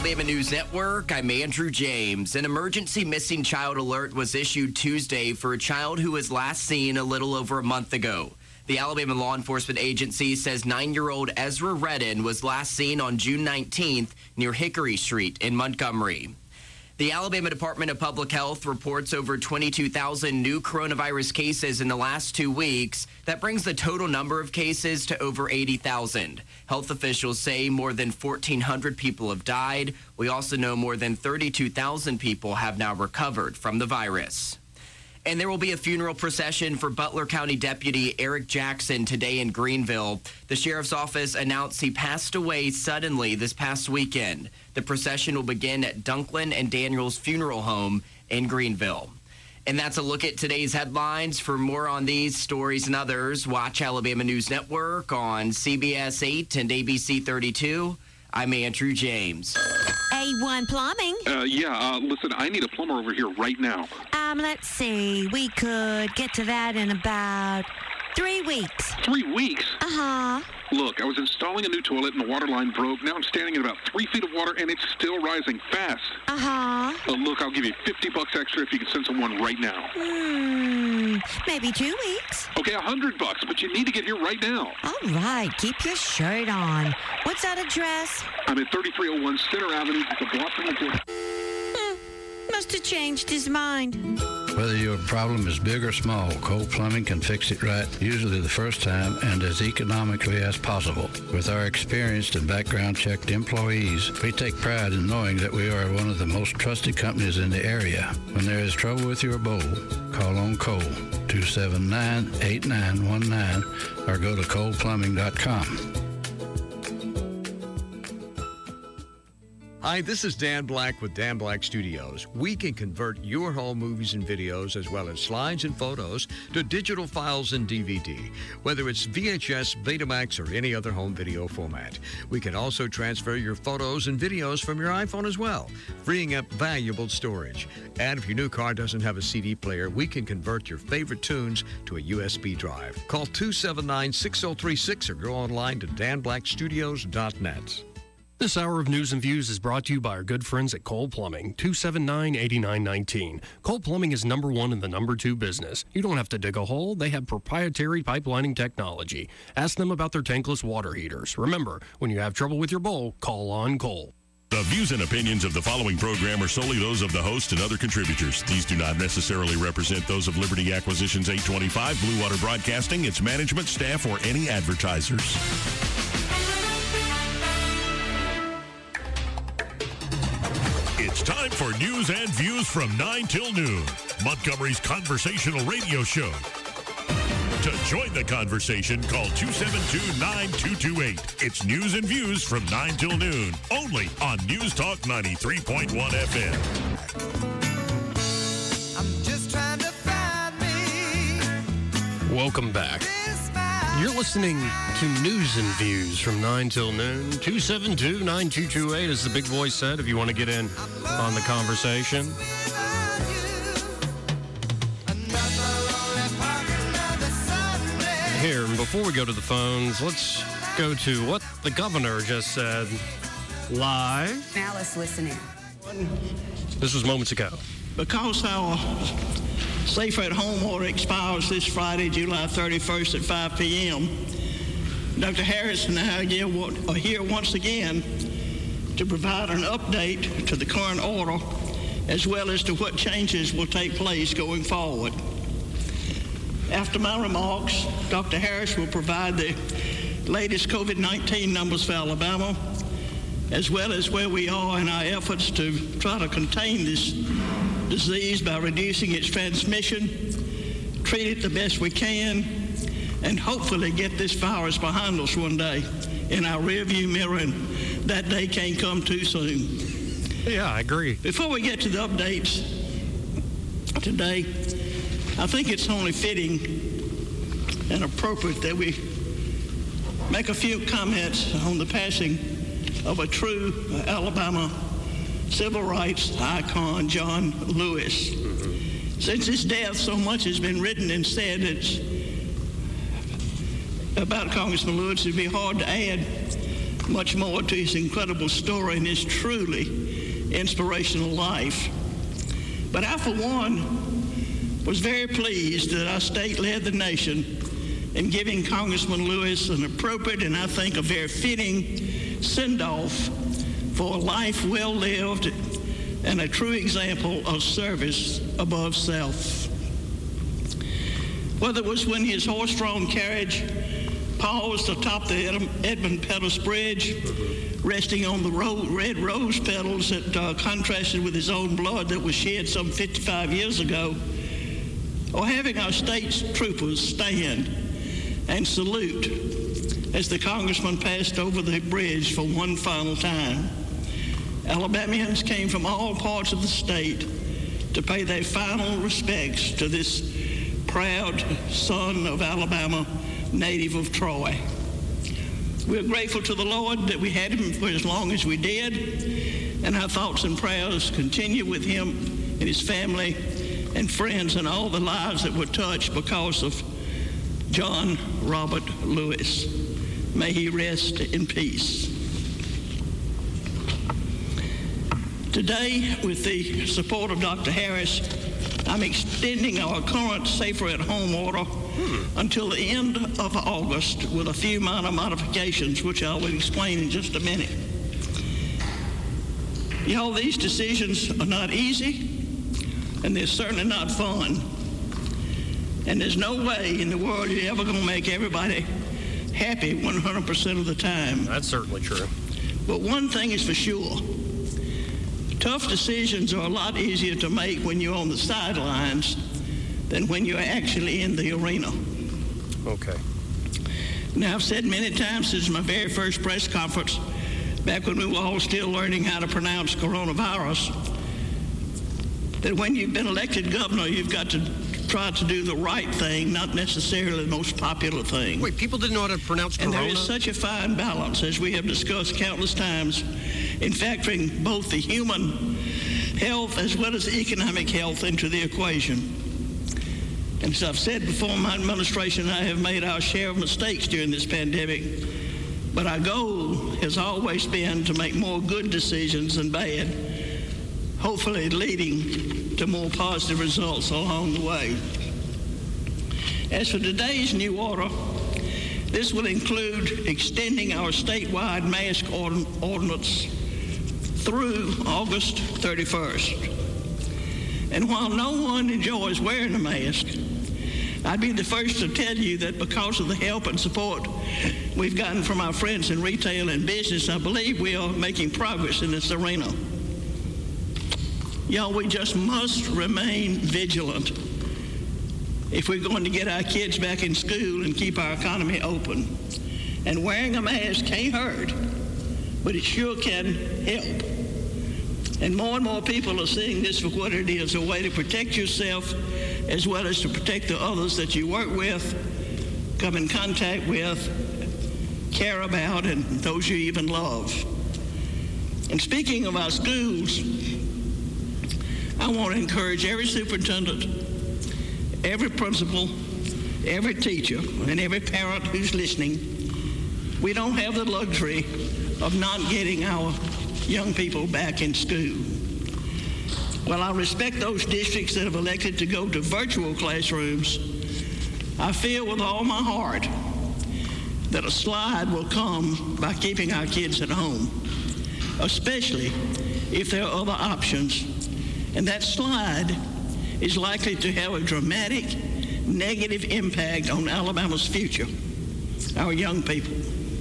Alabama News Network, I'm Andrew James. An emergency missing child alert was issued Tuesday for a child who was last seen a little over a month ago. The Alabama Law Enforcement Agency says 9-year-old Ezra Redden was last seen on June 19th near Hickory Street in Montgomery. The Alabama Department of Public Health reports over 22,000 new coronavirus cases in the last 2 weeks. That brings the total number of cases to over 80,000. Health officials say more than 1,400 people have died. We also know more than 32,000 people have now recovered from the virus. And there will be a funeral procession for Butler County Deputy Eric Jackson today in Greenville. The sheriff's office announced he passed away suddenly this past weekend. The procession will begin at Dunklin and Daniels Funeral Home in Greenville. And that's a look at today's headlines. For more on these stories and others, watch Alabama News Network on CBS 8 and ABC 32. I'm Andrew James. A1 Plumbing. Listen, I need a plumber over here right now. Let's see. We could get to that in about 3 weeks. 3 weeks? Uh-huh. Look, I was installing a new toilet and the water line broke. Now I'm standing in about 3 feet of water and it's still rising fast. Uh-huh. Look, I'll give you $50 extra if you can send someone right now. Maybe 2 weeks. Okay, $100, but you need to get here right now. All right, keep your shirt on. What's that address? I'm at 3301 Center Avenue, the block from the door. Must have changed his mind. Whether your problem is big or small, Cole Plumbing can fix it right, usually the first time and as economically as possible. With our experienced and background-checked employees, we take pride in knowing that we are one of the most trusted companies in the area. When there is trouble with your bowl, call on Cole, 279-8919, or go to coleplumbing.com. Hi, this is Dan Black with Dan Black Studios. We can convert your home movies and videos as well as slides and photos to digital files and DVD, whether it's VHS, Betamax, or any other home video format. We can also transfer your photos and videos from your iPhone as well, freeing up valuable storage. And if your new car doesn't have a CD player, we can convert your favorite tunes to a USB drive. Call 279-6036 or go online to danblackstudios.net. This hour of News and Views is brought to you by our good friends at Cole Plumbing, 279-8919. Cole Plumbing is number one in the number two business. You don't have to dig a hole. They have proprietary pipelining technology. Ask them about their tankless water heaters. Remember, when you have trouble with your bowl, call on Cole. The views and opinions of the following program are solely those of the host and other contributors. These do not necessarily represent those of Liberty Acquisitions 825, Blue Water Broadcasting, its management, staff, or any advertisers. It's time for News and Views from 9 till noon, Montgomery's conversational radio show. To join the conversation, call 272-9228. It's News and Views from 9 till noon, only on News Talk 93.1 FM. I'm just trying to find me. Welcome back. You're listening to News and Views from 9 till noon. 272-9228, as the big voice said, if you want to get in on the conversation. Here, before we go to the phones, let's go to what the governor just said live. Now let's listen in. This was moments ago. Because our Safer at Home order expires this Friday, July 31st at 5 p.m., Dr. Harris and I are here once again to provide an update to the current order as well as to what changes will take place going forward. After my remarks, Dr. Harris will provide the latest COVID-19 numbers for Alabama, as well as where we are in our efforts to try to contain this disease by reducing its transmission, treat it the best we can, and hopefully get this virus behind us one day in our rearview mirror, and that day can't come too soon. Yeah, I agree. Before we get to the updates today, I think it's only fitting and appropriate that we make a few comments on the passing of a true Alabama civil rights icon, John Lewis. Since his death, so much has been written and said about Congressman Lewis, it'd be hard to add much more to his incredible story and his truly inspirational life. But I, for one, was very pleased that our state led the nation in giving Congressman Lewis an appropriate and I think a very fitting send-off for a life well lived and a true example of service above self. Whether it was when his horse-drawn carriage paused atop the Edmund Pettus Bridge, resting on the red rose petals that contrasted with his own blood that was shed some 55 years ago, or having our state's troopers stand and salute as the congressman passed over the bridge for one final time. Alabamians came from all parts of the state to pay their final respects to this proud son of Alabama, native of Troy. We're grateful to the Lord that we had him for as long as we did, and our thoughts and prayers continue with him and his family and friends and all the lives that were touched because of John Robert Lewis. May he rest in peace. Today, with the support of Dr. Harris, I'm extending our current Safer at Home order until the end of August with a few minor modifications, which I will explain in just a minute. Y'all, these decisions are not easy, and they're certainly not fun. And there's no way in the world you're ever going to make everybody happy 100% of the time. That's certainly true. But one thing is for sure. Tough decisions are a lot easier to make when you're on the sidelines than when you're actually in the arena. Okay. Now, I've said many times since my very first press conference, back when we were all still learning how to pronounce coronavirus, that when you've been elected governor, you've got to try to do the right thing, not necessarily the most popular thing. Wait, people didn't know how to pronounce corona? And there is such a fine balance, as we have discussed countless times, in factoring both the human health as well as the economic health into the equation. And as I've said before, my administration and I have made our share of mistakes during this pandemic, but our goal has always been to make more good decisions than bad, hopefully leading to more positive results along the way. As for today's new order, this will include extending our statewide mask ordinance through August 31st. And while no one enjoys wearing a mask, I'd be the first to tell you that because of the help and support we've gotten from our friends in retail and business, I believe we are making progress in this arena. Y'all, we just must remain vigilant if we're going to get our kids back in school and keep our economy open. And wearing a mask can't hurt, but it sure can help. And more people are seeing this for what it is, a way to protect yourself as well as to protect the others that you work with, come in contact with, care about, and those you even love. And speaking of our schools, I want to encourage every superintendent, every principal, every teacher, and every parent who's listening. We don't have the luxury of not getting our young people back in school. While I respect those districts that have elected to go to virtual classrooms, I feel with all my heart that a slide will come by keeping our kids at home, especially if there are other options. And that slide is likely to have a dramatic negative impact on Alabama's future, our young people.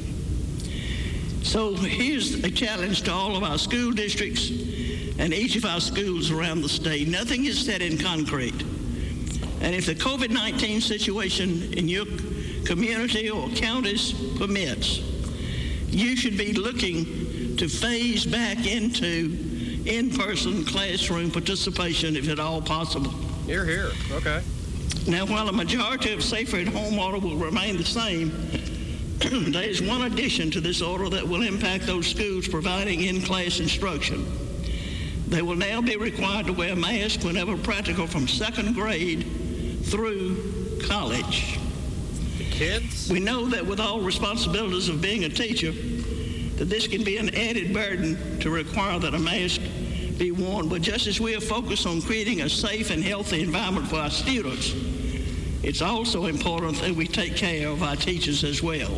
So here's a challenge to all of our school districts and each of our schools around the state. Nothing is set in concrete. And if the COVID-19 situation in your community or counties permits, you should be looking to phase back into in-person classroom participation if at all possible. Hear, hear. Okay. Now, while a majority of Safer at Home order will remain the same, there is one addition to this order that will impact those schools providing in-class instruction. They will now be required to wear masks whenever practical from second grade through college. The kids? We know that with all responsibilities of being a teacher, that this can be an added burden to require that a mask be worn. But just as we are focused on creating a safe and healthy environment for our students, it's also important that we take care of our teachers as well.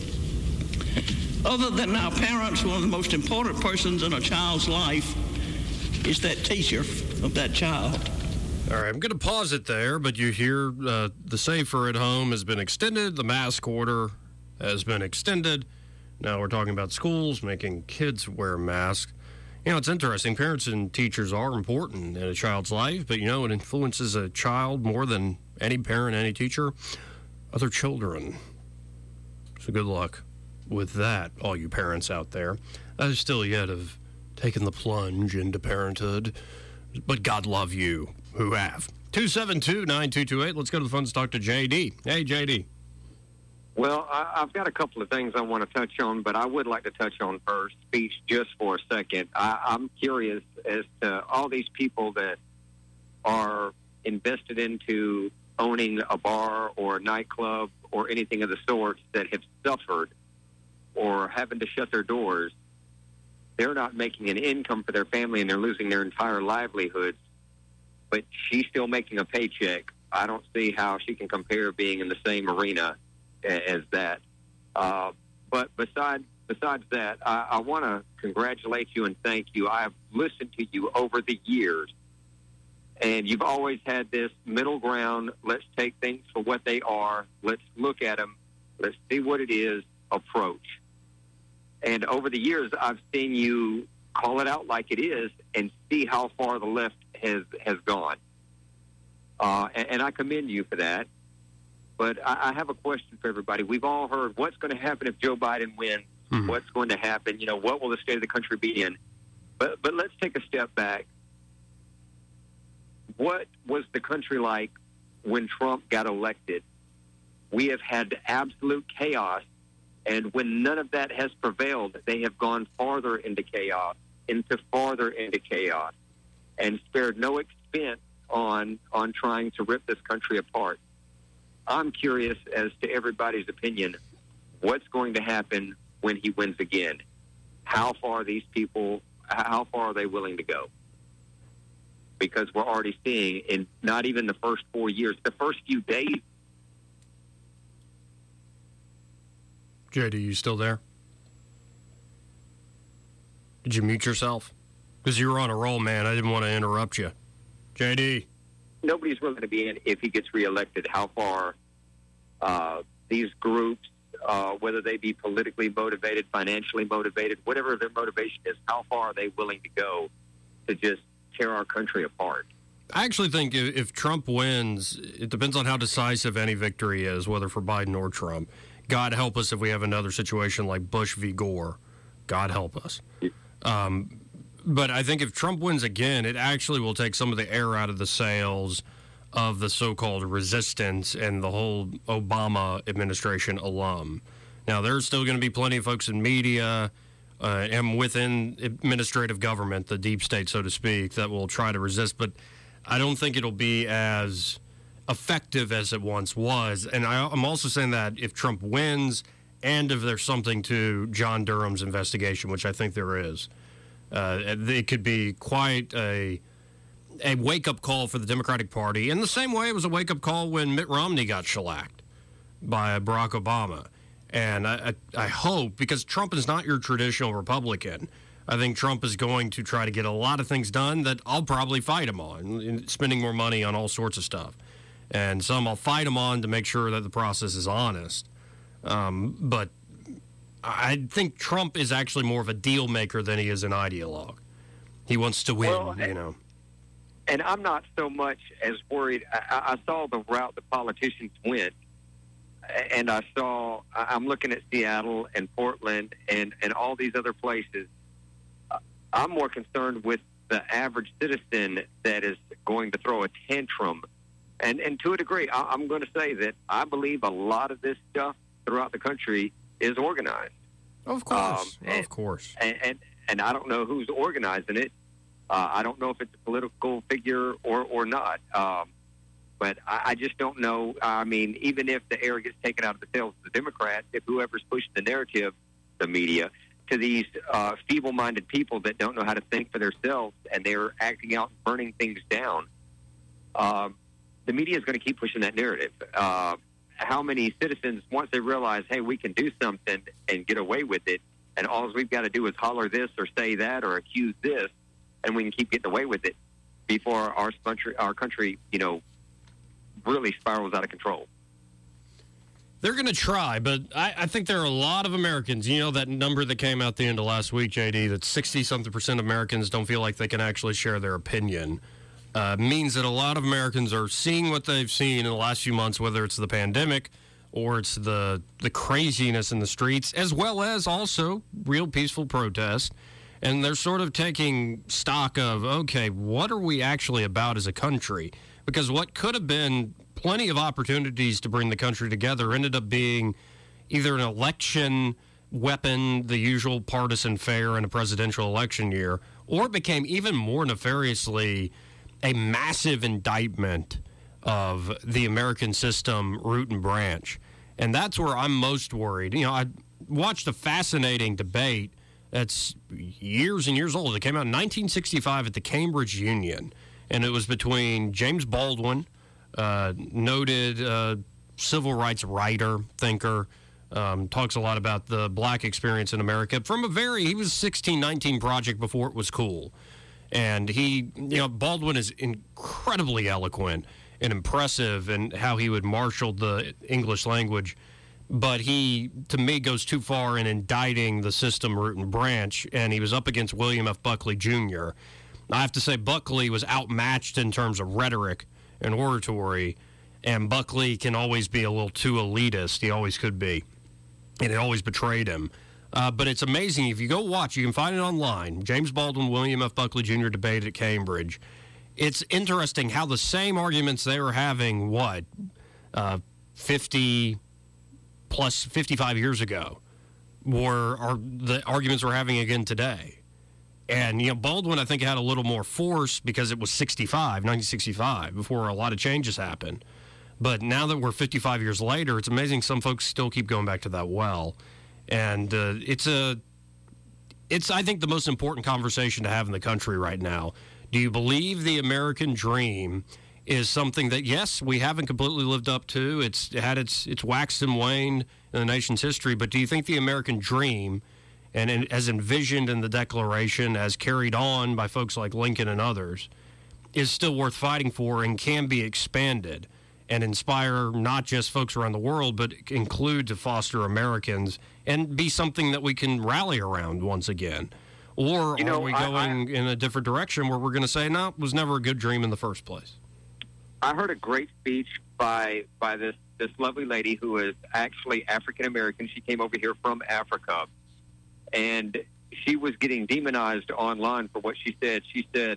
Other than our parents, one of the most important persons in a child's life is that teacher of that child. All right, I'm going to pause it there, but you hear the safer at home has been extended, the mask order has been extended. Now we're talking about schools making kids wear masks. You know, it's interesting. Parents and teachers are important in a child's life, but, you know, it influences a child more than any parent, any teacher, other children. So good luck with that, all you parents out there. I still yet have taken the plunge into parenthood, but God love you who have. 272-9228. Let's go to the phones to talk to JD. Hey, JD. Well, I've got a couple of things I want to touch on, but I would like to touch on first speech just for a second. I'm curious as to all these people that are invested into owning a bar or a nightclub or anything of the sort that have suffered or having to shut their doors. They're not making an income for their family and they're losing their entire livelihoods, but she's still making a paycheck. I don't see how she can compare being in the same arena as that. But besides that, I want to congratulate you and thank you. I have listened to you over the years, and you've always had this middle ground. Let's take things for what they are. Let's look at them. Let's see what it is approach. And over the years, I've seen you call it out like it is and see how far the left has gone. And I commend you for that. But I have a question for everybody. We've all heard what's going to happen if Joe Biden wins. Mm-hmm. What's going to happen? You know, what will the state of the country be in? But let's take a step back. What was the country like when Trump got elected? We have had absolute chaos. And when none of that has prevailed, they have gone farther into chaos, and spared no expense on trying to rip this country apart. I'm curious as to everybody's opinion. What's going to happen when he wins again? How far are they willing to go? Because we're already seeing in not even the first 4 years, the first few days. JD, you still there? Did you mute yourself? Because you were on a roll, man. I didn't want to interrupt you. JD. Nobody's willing to be in if he gets reelected. How far these groups, whether they be politically motivated, financially motivated, whatever their motivation is, how far are they willing to go to just tear our country apart? I actually think if Trump wins, it depends on how decisive any victory is, whether for Biden or Trump. God help us if we have another situation like Bush v. Gore. God help us. But I think if Trump wins again, it actually will take some of the air out of the sails of the so-called resistance and the whole Obama administration alum. Now, there's still going to be plenty of folks in media and within administrative government, the deep state, so to speak, that will try to resist. But I don't think it'll be as effective as it once was. And I'm also saying that if Trump wins and if there's something to John Durham's investigation, which I think there is, it could be quite a wake-up call for the Democratic Party, in the same way it was a wake-up call when Mitt Romney got shellacked by Barack Obama. And I hope, because Trump is not your traditional Republican, I think Trump is going to try to get a lot of things done that I'll probably fight him on, spending more money on all sorts of stuff. And some I'll fight him on to make sure that the process is honest. But I think Trump is actually more of a deal maker than he is an ideologue. He wants to win, you know. And I'm not so much as worried. I saw the route the politicians went, and I'm looking at Seattle and Portland and all these other places. I'm more concerned with the average citizen that is going to throw a tantrum. And to a degree, I'm going to say that I believe a lot of this stuff throughout the country is organized. Of course, of course. And I don't know who's organizing it. I don't know if it's a political figure or not. But I just don't know. I mean, even if the air gets taken out of the sails of the Democrats, if whoever's pushing the narrative, the media, to these feeble-minded people that don't know how to think for themselves, and they're acting out and burning things down. The media is going to keep pushing that narrative. How many citizens, once they realize, hey, we can do something and get away with it, and all we've got to do is holler this or say that or accuse this, and we can keep getting away with it before our country, really spirals out of control. They're going to try, but I think there are a lot of Americans. You know that number that came out the end of last week, JD, that 60-something% of Americans don't feel like they can actually share their opinion. Means that a lot of Americans are seeing what they've seen in the last few months, whether it's the pandemic or it's the craziness in the streets, as well as also real peaceful protest. And they're sort of taking stock of, okay, what are we actually about as a country? Because what could have been plenty of opportunities to bring the country together ended up being either an election weapon, the usual partisan fare in a presidential election year, or it became even more nefariously a massive indictment of the American system, root and branch. And that's where I'm most worried. You know, I watched a fascinating debate that's years and years old. It came out in 1965 at the Cambridge Union, and it was between James Baldwin, noted civil rights writer, thinker, talks a lot about the black experience in America. He was 1619 Project before it was cool. And Baldwin is incredibly eloquent and impressive in how he would marshal the English language. But he, to me, goes too far in indicting the system root and branch, and he was up against William F. Buckley Jr. I have to say Buckley was outmatched in terms of rhetoric and oratory, and Buckley can always be a little too elitist. He always could be, and it always betrayed him. But it's amazing. If you go watch, you can find it online. James Baldwin, William F. Buckley Jr. debate at Cambridge. It's interesting how the same arguments they were having, 55 years ago, are the arguments we're having again today. And, Baldwin, I think, had a little more force because it was 1965, before a lot of changes happened. But now that we're 55 years later, it's amazing some folks still keep going back to that well. And it's, I think, the most important conversation to have in the country right now. Do you believe the American dream is something that, yes, we haven't completely lived up to? It's had its waxed and waned in the nation's history. But do you think the American dream, and as envisioned in the Declaration, as carried on by folks like Lincoln and others, is still worth fighting for and can be expanded and inspire not just folks around the world, but include to foster Americans and be something that we can rally around once again? Or are we going in a different direction where we're going to say, no, it was never a good dream in the first place? I heard a great speech by this lovely lady who is actually African-American. She came over here from Africa, and she was getting demonized online for what she said. She said,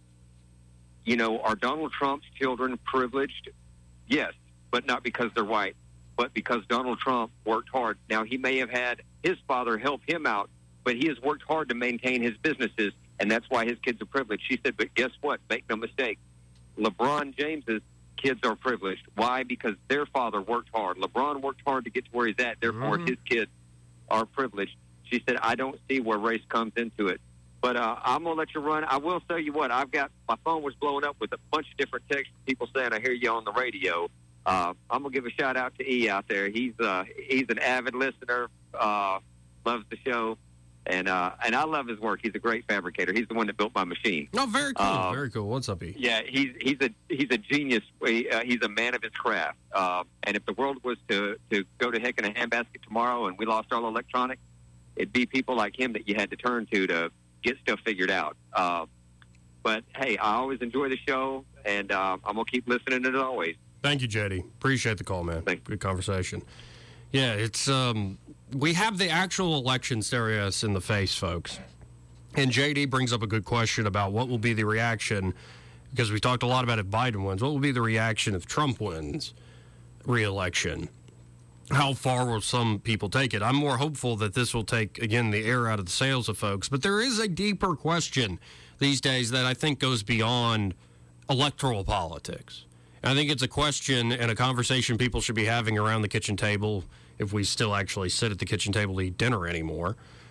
are Donald Trump's children privileged? Yes, but not because they're white, but because Donald Trump worked hard. Now, he may have had his father help him out, but he has worked hard to maintain his businesses, and that's why his kids are privileged. She said, but guess what? Make no mistake. LeBron James's kids are privileged. Why? Because their father worked hard. LeBron worked hard to get to where he's at. Therefore, his kids are privileged. She said, I don't see where race comes into it. But I'm going to let you run. I will tell you what, my phone was blowing up with a bunch of different texts, people saying, I hear you on the radio. I'm going to give a shout out to E out there. He's an avid listener, loves the show. And I love his work. He's a great fabricator. He's the one that built my machine. Oh, very cool. Very cool. What's up, E? Yeah, he's a genius. He's a man of his craft. And if the world was to go to heck in a handbasket tomorrow and we lost all electronics, it'd be people like him that you had to turn to get stuff figured out. But, hey, I always enjoy the show, and I'm going to keep listening as always. Thank you, JD. Appreciate the call, man. Good conversation. Yeah, it's we have the actual election staring us in the face, folks. And JD brings up a good question about what will be the reaction, because we talked a lot about if Biden wins. What will be the reaction if Trump wins re-election? How far will some people take it? I'm more hopeful that this will take, again, the air out of the sails of folks. But there is a deeper question these days that I think goes beyond electoral politics. I think it's a question and a conversation people should be having around the kitchen table, if we still actually sit at the kitchen table to eat dinner anymore,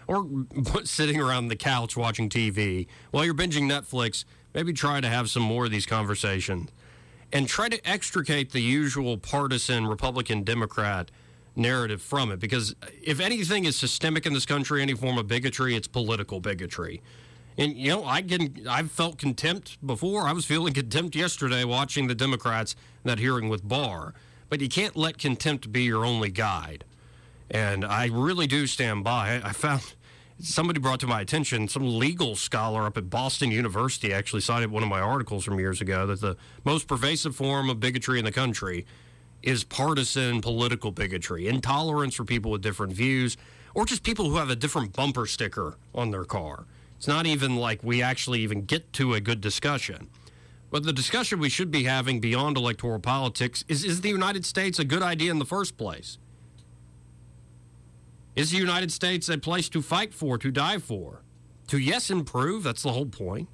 or sitting around the couch watching TV. While you're binging Netflix, maybe try to have some more of these conversations and try to extricate the usual partisan Republican-Democrat narrative from it. Because if anything is systemic in this country, any form of bigotry, it's political bigotry. And, you know, I've felt contempt before. I was feeling contempt yesterday watching the Democrats in that hearing with Barr. But you can't let contempt be your only guide. And I really do stand by. I found somebody brought to my attention, some legal scholar up at Boston University actually cited one of my articles from years ago, that the most pervasive form of bigotry in the country is partisan political bigotry, intolerance for people with different views, or just people who have a different bumper sticker on their car. It's not even like we actually even get to a good discussion. But the discussion we should be having beyond electoral politics is the United States a good idea in the first place? Is the United States a place to fight for, to die for? To, yes, improve? That's the whole point.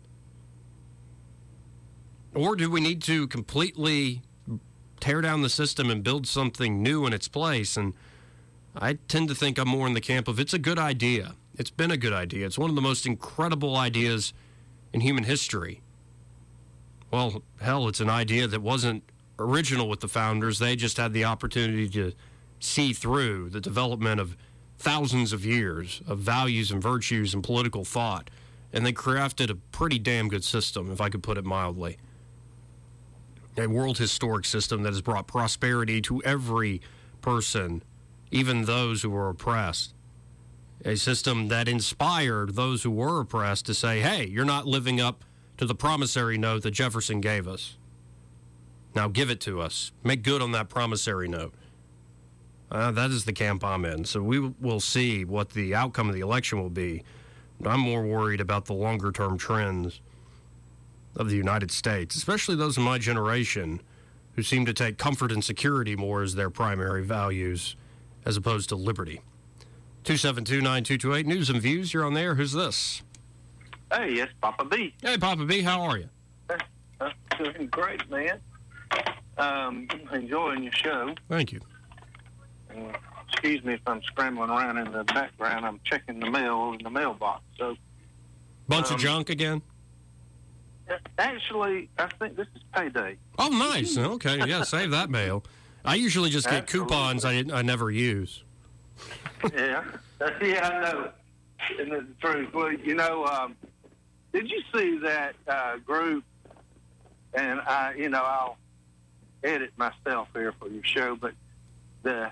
Or do we need to completely tear down the system and build something new in its place? And I tend to think I'm more in the camp of it's a good idea. It's been a good idea. It's one of the most incredible ideas in human history. Well, hell, it's an idea that wasn't original with the founders. They just had the opportunity to see through the development of thousands of years of values and virtues and political thought. And they crafted a pretty damn good system, if I could put it mildly. A world historic system that has brought prosperity to every person, even those who were oppressed. A system that inspired those who were oppressed to say, hey, you're not living up to the promissory note that Jefferson gave us. Now give it to us. Make good on that promissory note. That is the camp I'm in. So we will see what the outcome of the election will be. But I'm more worried about the longer-term trends of the United States, especially those in my generation who seem to take comfort and security more as their primary values as opposed to liberty. 272-9228, News and Views. You're on there. Who's this? Hey, yes, Papa B. Hey, Papa B. How are you? Doing great, man. Enjoying your show. Thank you. Excuse me if I'm scrambling around in the background. I'm checking the mail in the mailbox. So, bunch of junk again? Actually, I think this is payday. Oh, nice. Okay, yeah, save that mail. I usually just get coupons I never use. Yeah, I know. And it's the truth. Well, you know, did you see that group? And I'll edit myself here for your show, but the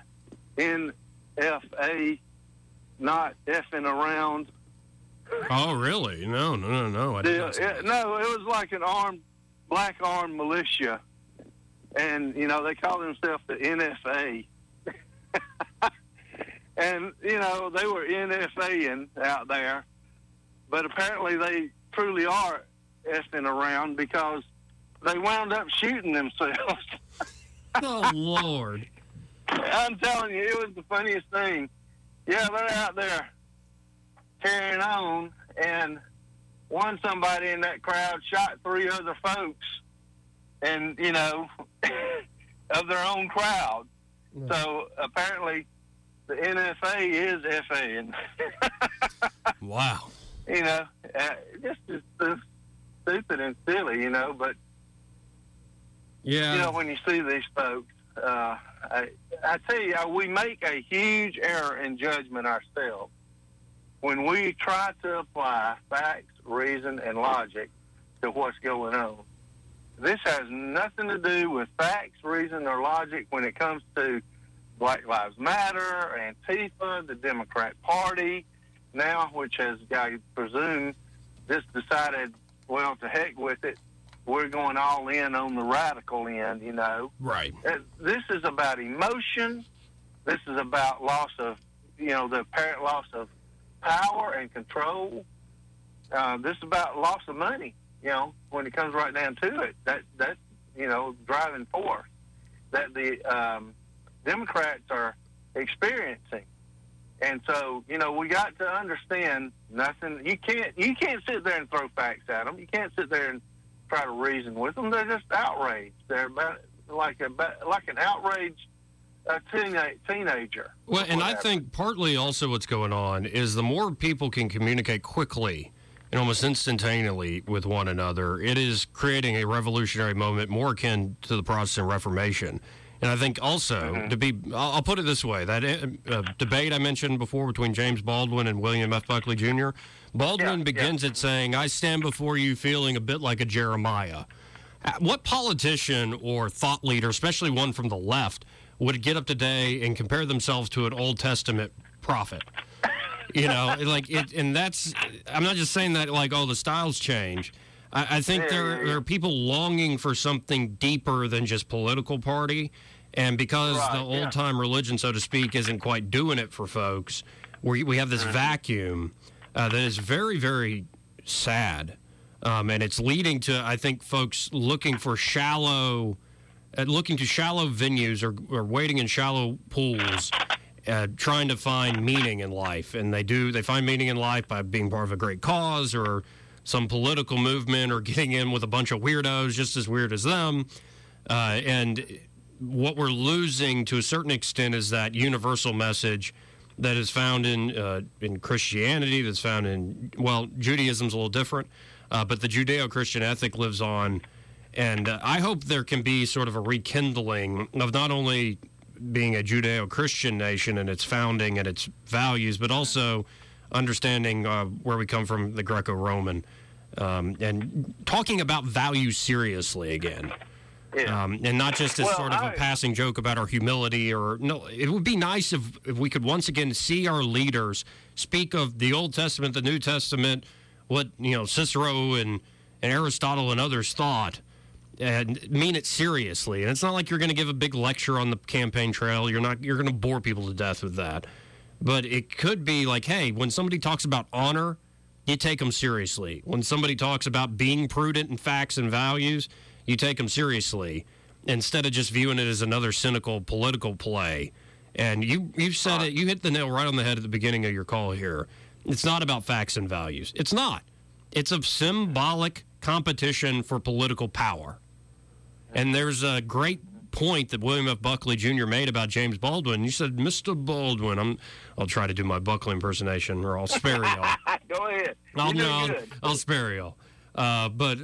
NFA, not effing around. Oh, really? No. I didn't. No, it was like an black armed militia, and they call themselves the NFA. And, they were NFAing out there, but apparently they truly are effing around because they wound up shooting themselves. Oh, Lord. I'm telling you, it was the funniest thing. Yeah, they're out there carrying on, and somebody in that crowd shot 3 other folks, and, of their own crowd. Yeah. So apparently the NFA is FAing. Wow. Just stupid and silly, but, yeah. When you see these folks, I tell you, we make a huge error in judgment ourselves when we try to apply facts, reason, and logic to what's going on. This has nothing to do with facts, reason, or logic when it comes to Black Lives Matter, Antifa, the Democrat Party, now, which has, I presume, just decided, well, to heck with it. We're going all in on the radical end, Right. This is about emotion. This is about loss of, the apparent loss of power and control. This is about loss of money, when it comes right down to it. That's driving force that the Democrats are experiencing. And so, we got to understand nothing. You can't sit there and throw facts at them. You can't sit there and try to reason with them. They're just outraged. They're about like an outraged a teenager. Well, and I think partly also what's going on is the more people can communicate quickly and almost instantaneously with one another, it is creating a revolutionary moment more akin to the Protestant Reformation. And I think also, I'll put it this way, that debate I mentioned before between James Baldwin and William F. Buckley Jr., Baldwin begins it saying, "I stand before you feeling a bit like a Jeremiah." What politician or thought leader, especially one from the left, would get up today and compare themselves to an Old Testament prophet? You know, like it, and that's, I'm not just saying that like, oh, the styles change. I think there are people longing for something deeper than just political party. And because the old-time religion, so to speak, isn't quite doing it for folks, we have this vacuum that is very, very sad. And it's leading to, I think, folks looking to shallow venues or wading in shallow pools, trying to find meaning in life. And they find meaning in life by being part of a great cause or some political movement or getting in with a bunch of weirdos just as weird as them. And what we're losing to a certain extent is that universal message that is found in Christianity, that's found in, well, Judaism's a little different, but the Judeo-Christian ethic lives on. And I hope there can be sort of a rekindling of not only being a Judeo-Christian nation and its founding and its values, but also understanding where we come from, the Greco-Roman, and talking about values seriously again. And not just as sort of a passing joke about our humility or no. It would be nice if we could once again see our leaders speak of the Old Testament, the New Testament, what Cicero and Aristotle and others thought, and mean it seriously. And it's not like you're going to give a big lecture on the campaign trail. You're going to bore people to death with that. But it could be like, hey, when somebody talks about honor, you take them seriously. When somebody talks about being prudent in facts and values, you take them seriously instead of just viewing it as another cynical political play. And you said it, you hit the nail right on the head at the beginning of your call here. It's not about facts and values. It's not. It's a symbolic competition for political power. And there's a great point that William F. Buckley Jr. made about James Baldwin. You said, Mr. Baldwin, I'll try to do my Buckley impersonation, or I'll spare y'all. Go ahead. I'll spare y'all. But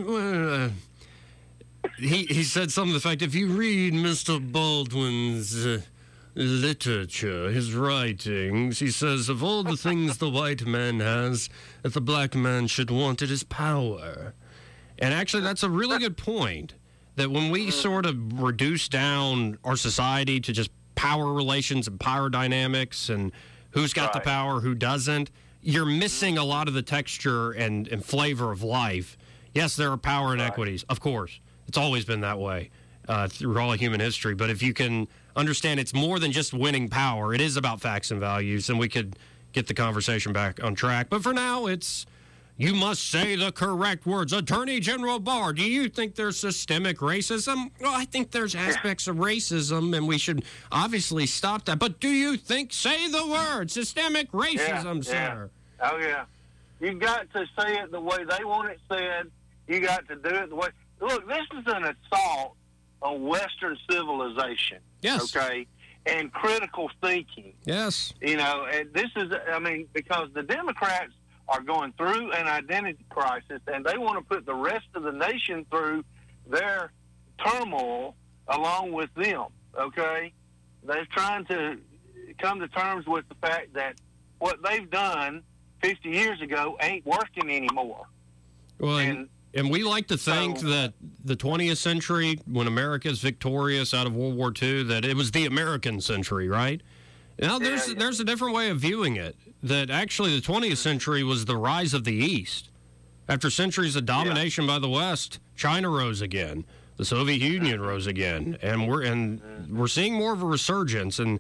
he said something to the fact, if you read Mr. Baldwin's literature, his writings, he says, of all the things the white man has that the black man should want, it is power. And actually, that's a really good point. That when we sort of reduce down our society to just power relations and power dynamics and who's got the power, who doesn't, you're missing a lot of the texture and flavor of life. Yes, there are power inequities, of course. It's always been that way through all of human history. But if you can understand it's more than just winning power, it is about facts and values, and we could get the conversation back on track. But for now, it's... You must say the correct words. Attorney General Barr, do you think there's systemic racism? Well, I think there's aspects of racism, and we should obviously stop that. But do you think, say the word, systemic racism, sir? Oh, yeah. You got to say it the way they want it said. You got to do it the way... Look, this is an assault on Western civilization. Yes. Okay? And critical thinking. Yes. And this is, because the Democrats are going through an identity crisis, and they want to put the rest of the nation through their turmoil along with them, okay? They're trying to come to terms with the fact that what they've done 50 years ago ain't working anymore. Well, and we like to think that the 20th century, when America is victorious out of World War II, that it was the American century, right? Now, there's a different way of viewing it, that actually the 20th century was the rise of the East. After centuries of domination by the West, China rose again. The Soviet Union rose again. And we're seeing more of a resurgence. And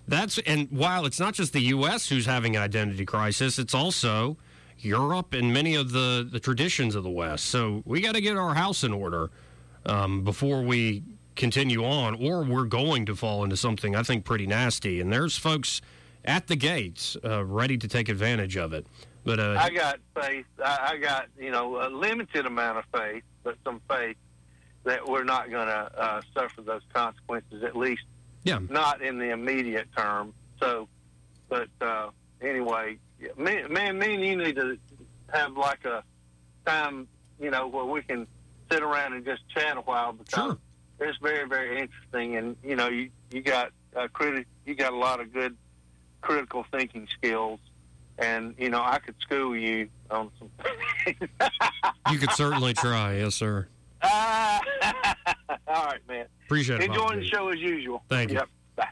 while it's not just the U.S. who's having an identity crisis, it's also Europe and many of the traditions of the West. So we got to get our house in order before we continue on, or we're going to fall into something I think pretty nasty. And there's folks at the gates ready to take advantage of it. But I got faith. I got a limited amount of faith, but some faith that we're not going to suffer those consequences, at least Yeah. Not in the immediate term. So, but anyway, me and you need to have like a time, where we can sit around and just chat a while, because it's very, very interesting. And you got you got a lot of good critical thinking skills, and I could school you on some things. You could certainly try, yes, sir. All right, man. Appreciate it. Enjoying the show as usual. Thank you. Yep. Bye.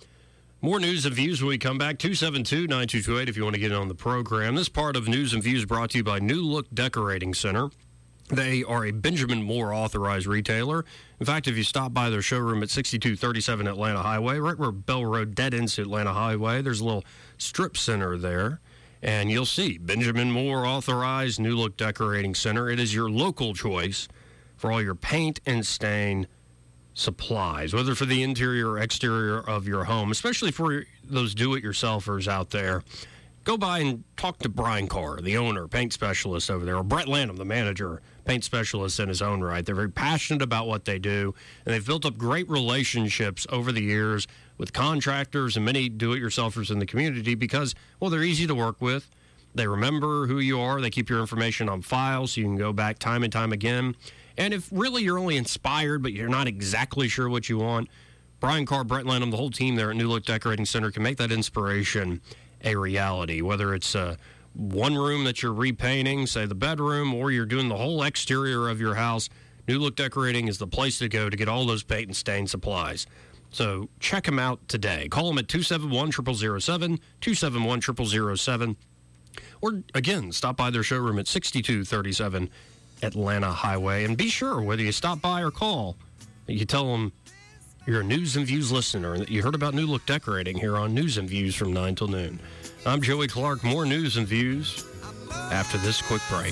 More news and views when we come back. 272-9228 if you want to get in on the program. This part of News and Views brought to you by New Look Decorating Center. They are a Benjamin Moore authorized retailer. In fact, if you stop by their showroom at 6237 Atlanta Highway, right where Bell Road dead ends to Atlanta Highway, there's a little strip center there. And you'll see Benjamin Moore authorized New Look Decorating Center. It is your local choice for all your paint and stain supplies, whether for the interior or exterior of your home, especially for those do-it-yourselfers out there. Go by and talk to Brian Carr, the owner, paint specialist over there, or Brett Lanham, the manager, paint specialist in his own right. They're very passionate about what they do, and they've built up great relationships over the years with contractors and many do-it-yourselfers in the community because, well, they're easy to work with. They remember who you are. They keep your information on file so you can go back time and time again. And if really you're only inspired but you're not exactly sure what you want, Brian Carr, Brett Lanham, the whole team there at New Look Decorating Center can make that inspiration a reality, whether it's one room that you're repainting, say the bedroom, or you're doing the whole exterior of your house. New Look Decorating is the place to go to get all those paint and stain supplies. So check them out today. Call them at 271-0007, 271-0007. Or, again, stop by their showroom at 6237 Atlanta Highway. And be sure, whether you stop by or call, that you tell them you're a News and Views listener and that you heard about New Look Decorating here on News and Views from 9 till noon. I'm Joey Clark. More News and Views after this quick break.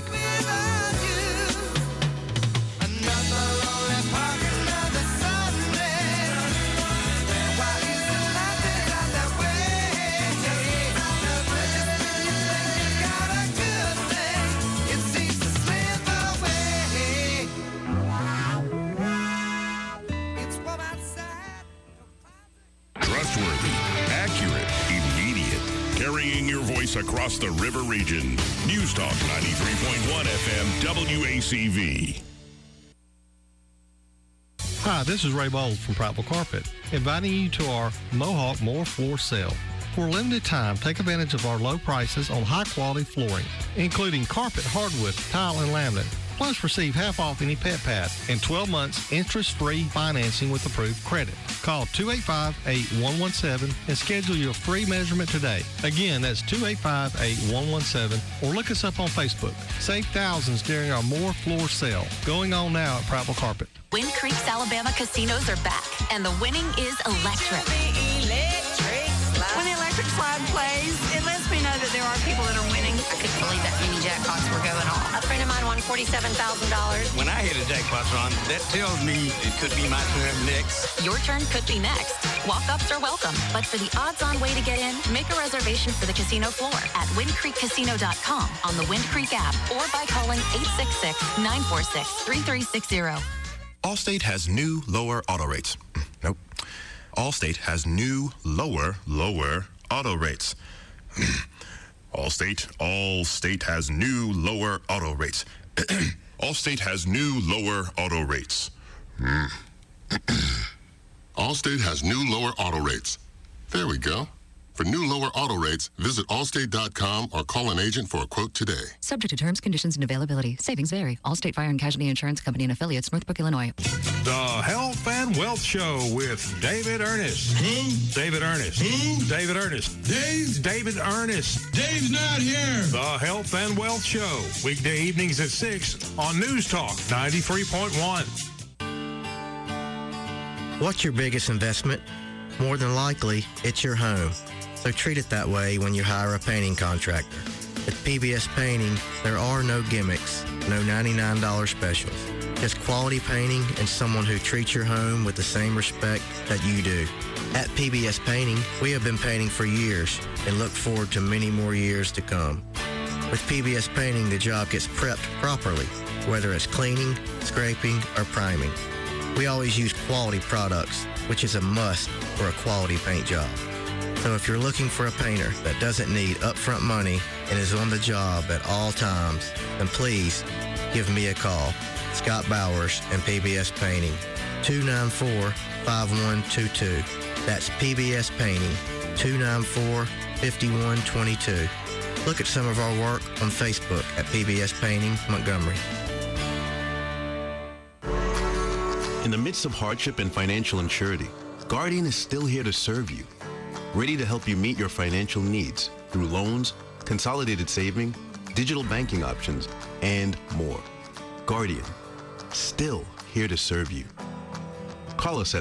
Across the river region. News Talk 93.1 FM WACV. Hi, this is Ray Bowles from Prattville Carpet, inviting you to our Mohawk More Floor Sale. For a limited time, take advantage of our low prices on high-quality flooring, including carpet, hardwood, tile, and laminate. Plus, receive half off any pet pad and 12 months interest-free financing with approved credit. Call 285-8117 and schedule your free measurement today. Again, that's 285-8117, or look us up on Facebook. Save thousands during our More Floor Sale, going on now at Prattville Carpet. Wind Creek's Alabama casinos are back, and the winning is electric. When the electric slide plays, it lets me know that there are people that are winning. I couldn't believe that many jackpots were going off. A friend of mine won $47,000. When I hit a jackpot run, that tells me it could be my turn next. Your turn could be next. Walk-ups are welcome, but for the odds-on way to get in, make a reservation for the casino floor at windcreekcasino.com on the Wind Creek app or by calling 866-946-3360. Allstate has new lower auto rates. Nope. Allstate has new lower auto rates. Allstate has new lower auto rates. Allstate has new lower auto rates. Allstate has new lower auto rates. There we go. For new lower auto rates, visit Allstate.com or call an agent for a quote today. Subject to terms, conditions, and availability. Savings vary. Allstate Fire and Casualty Insurance Company and affiliates, Northbrook, Illinois. The Health and Wealth Show with David Ernest. Who? David Ernest. Who? David Ernest. Dave? David Ernest. Dave's not here. The Health and Wealth Show. Weekday evenings at 6 on News Talk 93.1. What's your biggest investment? More than likely, it's your home. So treat it that way when you hire a painting contractor. At PBS Painting, there are no gimmicks, no $99 specials. Just quality painting and someone who treats your home with the same respect that you do. At PBS Painting, we have been painting for years and look forward to many more years to come. With PBS Painting, the job gets prepped properly, whether it's cleaning, scraping, or priming. We always use quality products, which is a must for a quality paint job. So if you're looking for a painter that doesn't need upfront money and is on the job at all times, then please give me a call. Scott Bowers and PBS Painting, 294-5122. That's PBS Painting, 294-5122. Look at some of our work on Facebook at PBS Painting Montgomery. In the midst of hardship and financial insecurity, Guardian is still here to serve you, ready to help you meet your financial needs through loans, consolidated saving, digital banking options, and more. Guardian, still here to serve you. Call us at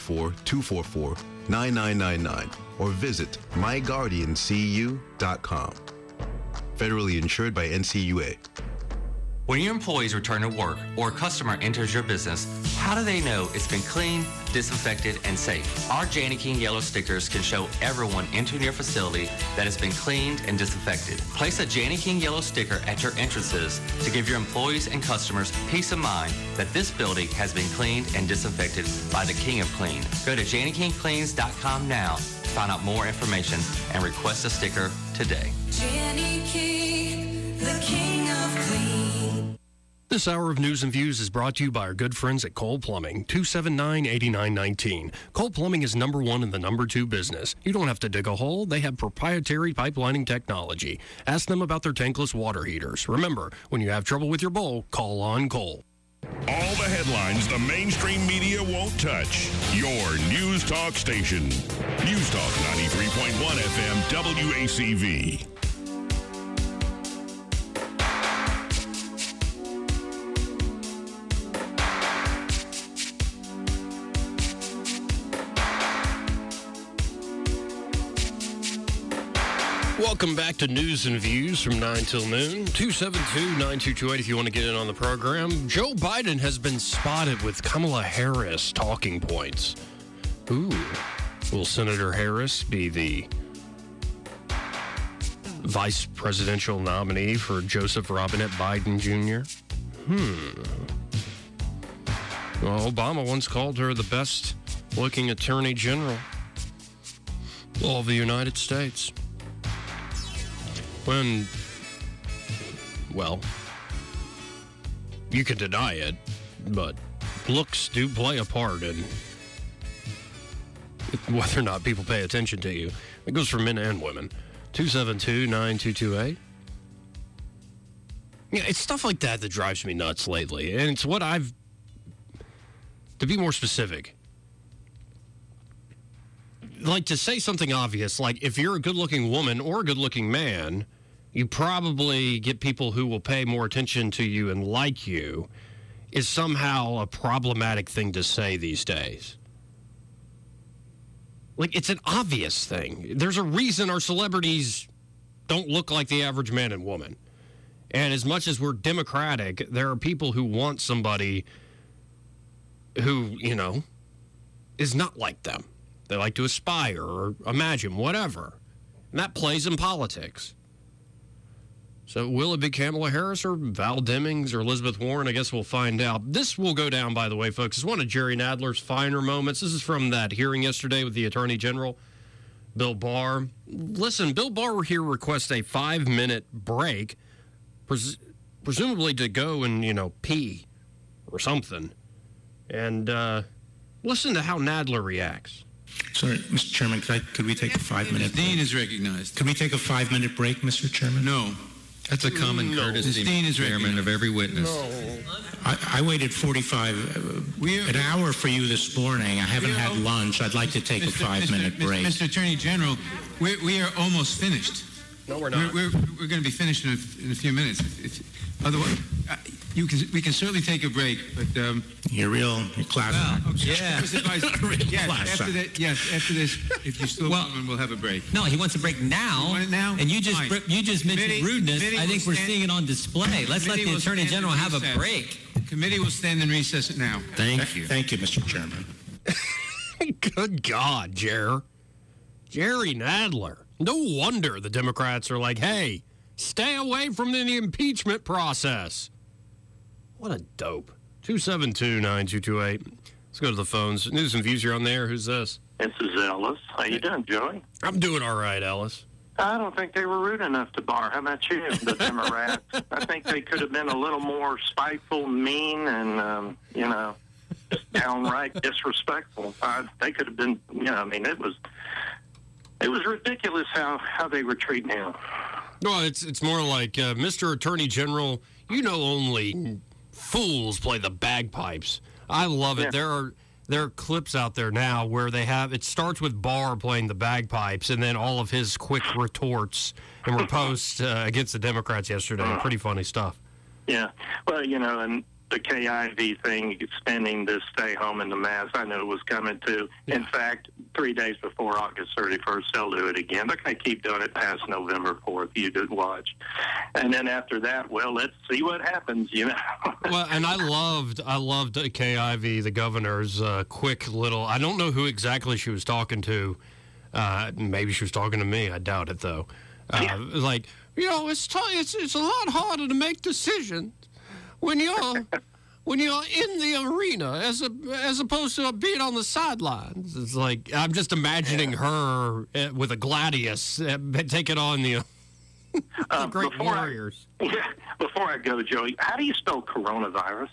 334-244-9999 or visit myguardiancu.com. Federally insured by NCUA. When your employees return to work or a customer enters your business, how do they know it's been cleaned, disinfected, and safe? Our Janney King yellow stickers can show everyone entering your facility that it's been cleaned and disinfected. Place a Janney King yellow sticker at your entrances to give your employees and customers peace of mind that this building has been cleaned and disinfected by the King of Clean. Go to JannyKingCleans.com now to find out more information and request a sticker today. Janney King, the King of Clean. This hour of News and Views is brought to you by our good friends at Cole Plumbing, 279-8919. Cole Plumbing is number one in the number two business. You don't have to dig a hole. They have proprietary pipelining technology. Ask them about their tankless water heaters. Remember, when you have trouble with your bowl, call on Cole. All the headlines the mainstream media won't touch. Your News Talk station. News Talk 93.1 FM WACV. Welcome back to News and Views from 9 till noon. 272-9228 if you want to get in on the program. Joe Biden has been spotted with Kamala Harris talking points. Ooh. Will Senator Harris be the vice presidential nominee for Joseph Robinette Biden Jr.? Well, Obama once called her the best-looking attorney general of the United States. Well, you can deny it, but looks do play a part in whether or not people pay attention to you. It goes for men and women. 272-9228. Yeah, it's stuff like that that drives me nuts lately. And it's what to be more specific, like to say something obvious, like if you're a good-looking woman or a good-looking man, you probably get people who will pay more attention to you and like you, is somehow a problematic thing to say these days. Like, it's an obvious thing. There's a reason our celebrities don't look like the average man and woman. And as much as we're democratic, there are people who want somebody who, is not like them. They like to aspire or imagine, whatever. And that plays in politics. So will it be Kamala Harris or Val Demings or Elizabeth Warren? I guess we'll find out. This will go down, by the way, folks. It's one of Jerry Nadler's finer moments. This is from that hearing yesterday with the Attorney General, Bill Barr. Listen, Bill Barr here requests a 5-minute break, presumably to go and, pee or something. And listen to how Nadler reacts. Sorry, Mr. Chairman, could we take a 5-minute break? Dean is recognized. Could we take a 5-minute break, Mr. Chairman? No. That's a common courtesy, Dean is Chairman, of every witness. No. I waited an hour for you this morning. I haven't had lunch. I'd like to take a 5-minute break. Mr. Attorney General, we are almost finished. No, we're not. We're going to be finished in a few minutes. Otherwise, we can certainly take a break, but you're class. Well, okay. Yeah. After this, if you still want one, we'll have a break. No, he wants a break now. You want it now? And you just mentioned rudeness. I think we're seeing it on display. Let's let the Attorney General have a break. Committee will stand in recess now. Thank you. Thank you, Mr. Chairman. Good God, Jerry Nadler. No wonder the Democrats are like, hey, stay away from the impeachment process. What a dope. 272-9228. Let's go to the phones. News and Views, you're on there. Who's this? This is Ellis. How you doing, Joey? I'm doing all right, Ellis. I don't think they were rude enough to Barr. How about you, the Democrats? I think they could have been a little more spiteful, mean, and, just downright disrespectful. They could have been, it was ridiculous how they were treating him. No, it's more like, Mr. Attorney General, only fools play the bagpipes. I love it. Yeah. There are clips out there now where it starts with Barr playing the bagpipes and then all of his quick retorts and riposts against the Democrats yesterday. Pretty funny stuff. Yeah. Well, and the KIV thing, extending the stay home and the mask, I knew it was coming too. Yeah. In fact, 3 days before August 31st, they'll do it again. They're going to keep doing it past November 4th. You did watch. And then after that, well, let's see what happens, Well, and I loved KIV, the governor's quick little, I don't know who exactly she was talking to. Maybe she was talking to me. I doubt it, though. Like, it's a lot harder to make decisions when you're in the arena as opposed to being on the sidelines. It's like I'm just imagining her with a gladius taking on the great warriors. Before I go, Joey, how do you spell coronavirus?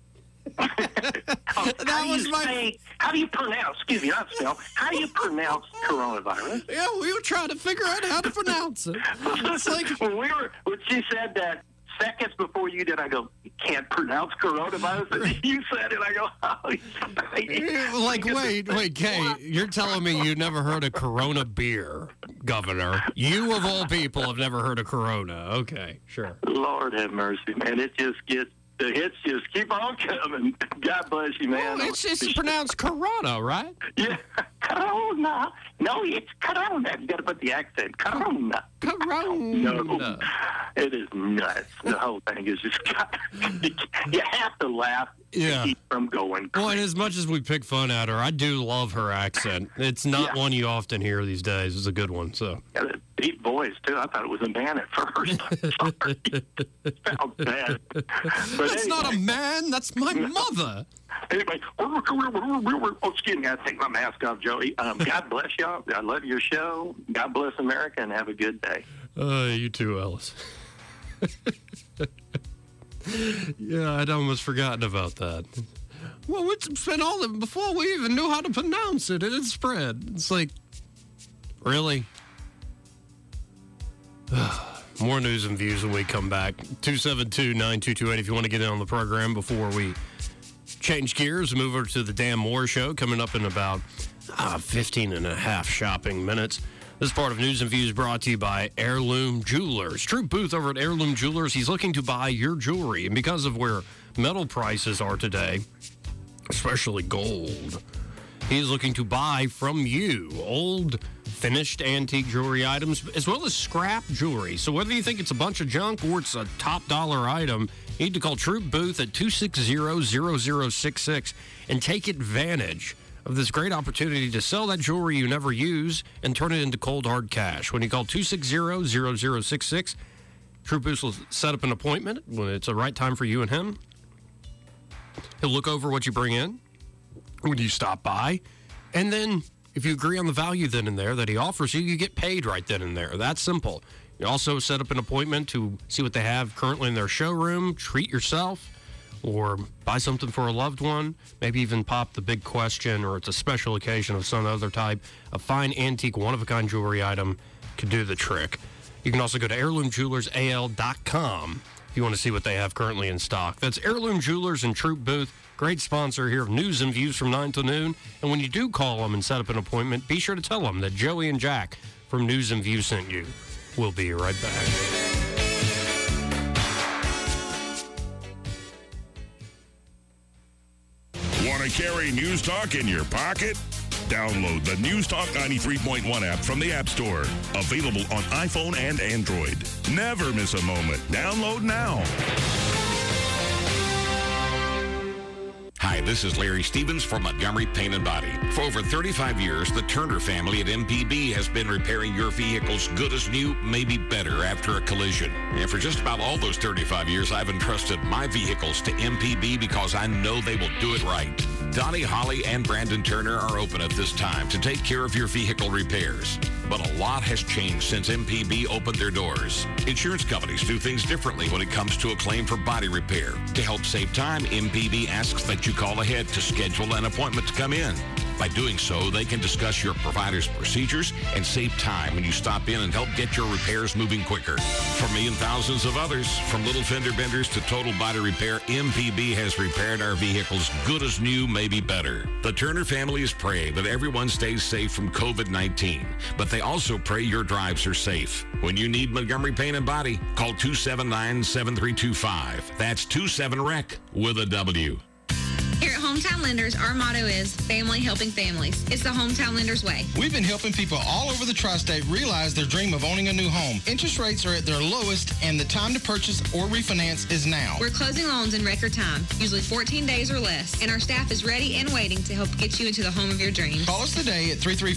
How do you pronounce? Excuse me, not spell. How do you pronounce coronavirus? Yeah, we were trying to figure out how to pronounce it. It's like when she said that. Seconds before you did, I go, you can't pronounce coronavirus. And you said it, I go, oh. Like, wait, Kay, you're telling me you never heard of Corona beer, Governor? You, of all people, have never heard of Corona. Okay, sure. Lord have mercy, man. It just gets, the hits just keep on coming. God bless you, man. Well, it's pronounced Corona, right? Yeah, Corona. No, it's Corona. You got to put the accent. Corona. No, it is nuts. The whole thing is just, you have to laugh to keep from going crazy. Well, and as much as we pick fun at her, I do love her accent. It's not one you often hear these days. It's a good one, so. Yeah, the deep voice, too. I thought it was a man at first. Sorry. Sounds bad. That's not a man. That's my mother. Anyway, excuse me, I take my mask off, Joey. God bless y'all. I love your show. God bless America, and have a good day. You too, Ellis. Yeah, I'd almost forgotten about that. Well, it's been all before we even knew how to pronounce it. It had spread. It's like, really? More news and views when we come back. 272-9228 if you want to get in on the program before we change gears and move over to the Dan Moore Show coming up in about 15 and a half shopping minutes. This part of News and Views brought to you by Heirloom Jewelers. Troop Booth over at Heirloom Jewelers. He's looking to buy your jewelry. And because of where metal prices are today, especially gold, he's looking to buy from you old, finished antique jewelry items, as well as scrap jewelry. So whether you think it's a bunch of junk or it's a top dollar item, you need to call Troop Booth at 260-0066 and take advantage of this great opportunity to sell that jewelry you never use and turn it into cold, hard cash. When you call 260-0066, Troop Booth will set up an appointment when it's the right time for you and him. He'll look over what you bring in when you stop by, and then if you agree on the value then and there that he offers you, you get paid right then and there. That's simple. You also set up an appointment to see what they have currently in their showroom, treat yourself, or buy something for a loved one, maybe even pop the big question, or it's a special occasion of some other type. A fine antique, one-of-a-kind jewelry item could do the trick. You can also go to heirloomjewelersal.com if you want to see what they have currently in stock. That's Heirloom Jewelers and Troop Booth. Great sponsor here of News and Views from 9 to noon. And when you do call them and set up an appointment, be sure to tell them that Joey and Jack from News and Views sent you. We'll be right back. Want to carry News Talk in your pocket? Download the News Talk 93.1 app from the App Store. Available on iPhone and Android. Never miss a moment. Download now. Hi, this is Larry Stevens from Montgomery Paint and Body. For over 35 years, the Turner family at MPB has been repairing your vehicles good as new, maybe better after a collision. And for just about all those 35 years, I've entrusted my vehicles to MPB because I know they will do it right. Donnie, Holly, and Brandon Turner are open at this time to take care of your vehicle repairs. But a lot has changed since MPB opened their doors. Insurance companies do things differently when it comes to a claim for body repair. To help save time, MPB asks that you call ahead to schedule an appointment to come in. By doing so, they can discuss your provider's procedures and save time when you stop in and help get your repairs moving quicker. For me and thousands of others, from little fender benders to total body repair, MPB has repaired our vehicles good as new, maybe better. The Turner family is praying that everyone stays safe from COVID-19, but they also pray your drives are safe. When you need Montgomery Paint and Body, call 279-7325. That's 27-REC with a W. Here at Hometown Lenders, our motto is family helping families. It's the Hometown Lenders way. We've been helping people all over the tri-state realize their dream of owning a new home. Interest rates are at their lowest, and the time to purchase or refinance is now. We're closing loans in record time, usually 14 days or less, and our staff is ready and waiting to help get you into the home of your dreams. Call us today at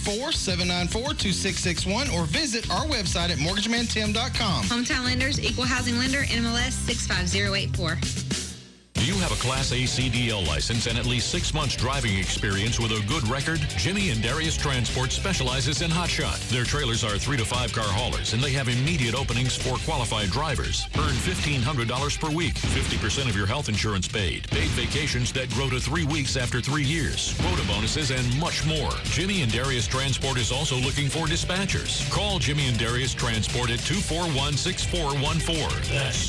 334-794-2661 or visit our website at mortgagemantim.com. Hometown Lenders, Equal Housing Lender, NMLS 65084. Do you have a Class A CDL license and at least 6 months driving experience with a good record? Jimmy and Darius Transport specializes in hotshot. Their trailers are 3 to 5 car haulers, and they have immediate openings for qualified drivers. Earn $1,500 per week, 50% of your health insurance paid, paid vacations that grow to 3 weeks after 3 years, quota bonuses, and much more. Jimmy and Darius Transport is also looking for dispatchers. Call Jimmy and Darius Transport at 241-6414. That's